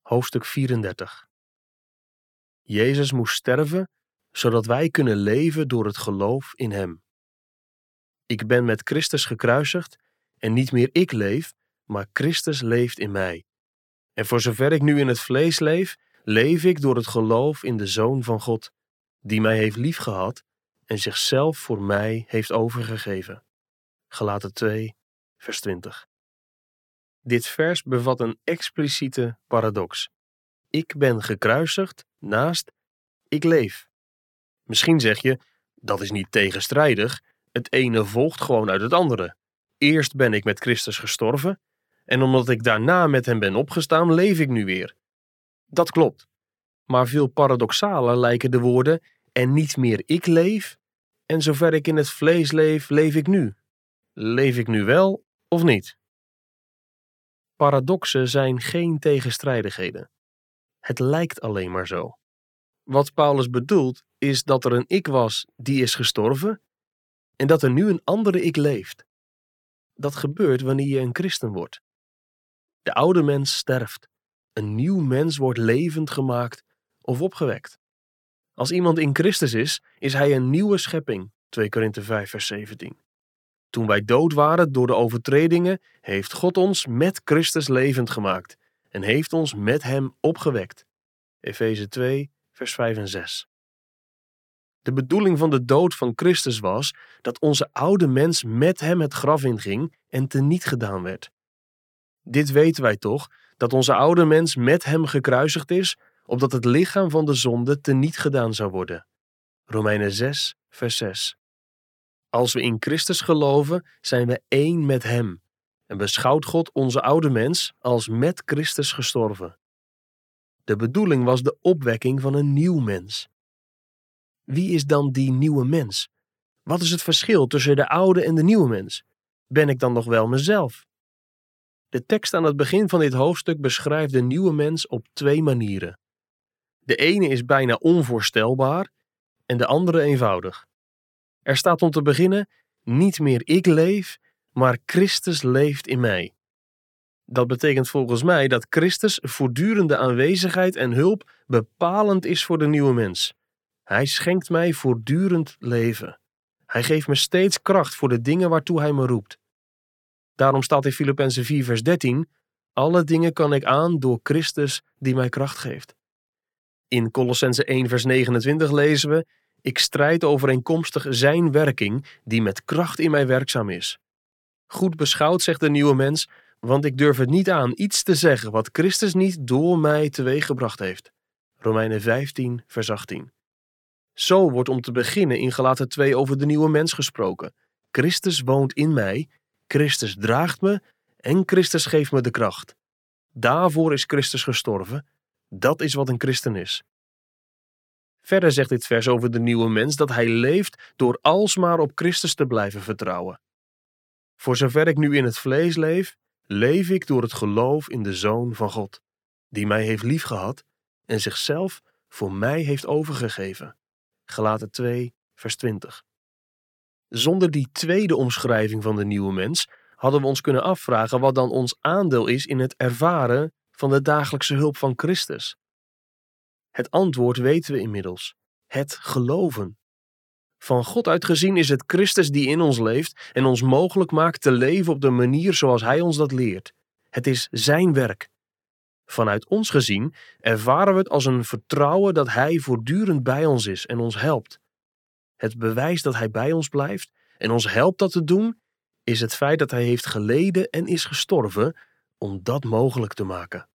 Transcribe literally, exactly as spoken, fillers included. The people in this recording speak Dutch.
Hoofdstuk vierendertig. Jezus moest sterven, zodat wij kunnen leven door het geloof in Hem. Ik ben met Christus gekruisigd en niet meer ik leef, maar Christus leeft in mij. En voor zover ik nu in het vlees leef, leef ik door het geloof in de Zoon van God, die mij heeft liefgehad en zichzelf voor mij heeft overgegeven. Galaten twee, vers twintig. Dit vers bevat een expliciete paradox. Ik ben gekruisigd naast ik leef. Misschien zeg je, dat is niet tegenstrijdig, het ene volgt gewoon uit het andere. Eerst ben ik met Christus gestorven en omdat ik daarna met hem ben opgestaan, leef ik nu weer. Dat klopt, maar veel paradoxaler lijken de woorden en niet meer ik leef en zover ik in het vlees leef, leef ik nu. Leef ik nu wel of niet? Paradoxen zijn geen tegenstrijdigheden. Het lijkt alleen maar zo. Wat Paulus bedoelt is dat er een ik was die is gestorven en dat er nu een andere ik leeft. Dat gebeurt wanneer je een christen wordt. De oude mens sterft. Een nieuw mens wordt levend gemaakt of opgewekt. Als iemand in Christus is, is hij een nieuwe schepping. twee Korinthe vijf vers zeventien. Toen wij dood waren door de overtredingen, heeft God ons met Christus levend gemaakt en heeft ons met hem opgewekt. Efeze twee vers vijf en zes. De bedoeling van de dood van Christus was dat onze oude mens met hem het graf inging en teniet gedaan werd. Dit weten wij toch, dat onze oude mens met hem gekruisigd is, opdat het lichaam van de zonde teniet gedaan zou worden. Romeinen zes vers zes. Als we in Christus geloven, zijn we één met hem en beschouwt God onze oude mens als met Christus gestorven. De bedoeling was de opwekking van een nieuw mens. Wie is dan die nieuwe mens? Wat is het verschil tussen de oude en de nieuwe mens? Ben ik dan nog wel mezelf? De tekst aan het begin van dit hoofdstuk beschrijft de nieuwe mens op twee manieren. De ene is bijna onvoorstelbaar en de andere eenvoudig. Er staat om te beginnen, niet meer ik leef, maar Christus leeft in mij. Dat betekent volgens mij dat Christus voortdurende aanwezigheid en hulp bepalend is voor de nieuwe mens. Hij schenkt mij voortdurend leven. Hij geeft me steeds kracht voor de dingen waartoe hij me roept. Daarom staat in Filippenzen vier vers dertien, alle dingen kan ik aan door Christus die mij kracht geeft. In Kolossenzen één vers negenentwintig lezen we, ik strijd overeenkomstig zijn werking die met kracht in mij werkzaam is. Goed beschouwd, zegt de nieuwe mens, want ik durf het niet aan iets te zeggen wat Christus niet door mij teweeggebracht heeft. Romeinen vijftien vers achttien. Zo wordt om te beginnen in Galaten twee over de nieuwe mens gesproken. Christus woont in mij, Christus draagt me en Christus geeft me de kracht. Daarvoor is Christus gestorven. Dat is wat een christen is. Verder zegt dit vers over de nieuwe mens dat hij leeft door alsmaar op Christus te blijven vertrouwen. Voor zover ik nu in het vlees leef, leef ik door het geloof in de Zoon van God, die mij heeft liefgehad en zichzelf voor mij heeft overgegeven. Galaten twee vers twintig. Zonder die tweede omschrijving van de nieuwe mens hadden we ons kunnen afvragen wat dan ons aandeel is in het ervaren van de dagelijkse hulp van Christus. Het antwoord weten we inmiddels. Het geloven. Van God uit gezien is het Christus die in ons leeft en ons mogelijk maakt te leven op de manier zoals Hij ons dat leert. Het is zijn werk. Vanuit ons gezien ervaren we het als een vertrouwen dat Hij voortdurend bij ons is en ons helpt. Het bewijs dat Hij bij ons blijft en ons helpt dat te doen, is het feit dat Hij heeft geleden en is gestorven om dat mogelijk te maken.